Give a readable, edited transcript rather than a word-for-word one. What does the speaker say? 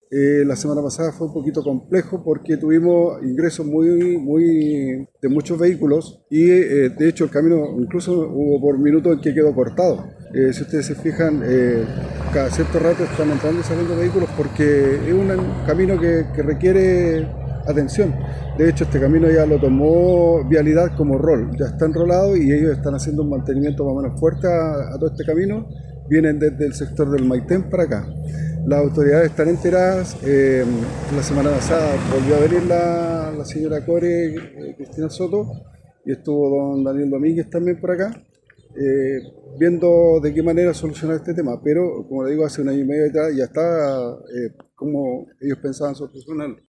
La semana pasada fue un poquito complejo porque tuvimos ingresos de muchos vehículos y de hecho el camino incluso hubo por minutos en que quedó cortado. Si ustedes se fijan, cada cierto rato están entrando y saliendo vehículos porque es un camino que requiere atención. De hecho, este camino ya lo tomó Vialidad como rol, ya está enrolado y ellos están haciendo un mantenimiento más o menos fuerte a todo este camino. Vienen desde el sector del Maitén para acá. Las autoridades están enteradas. La semana pasada volvió a venir la señora Core, Cristina Soto, y estuvo don Daniel Domínguez también por acá, eh, viendo de qué manera solucionar este tema. Pero, como le digo, hace un año y medio atrás ya está como ellos pensaban solucionarlo.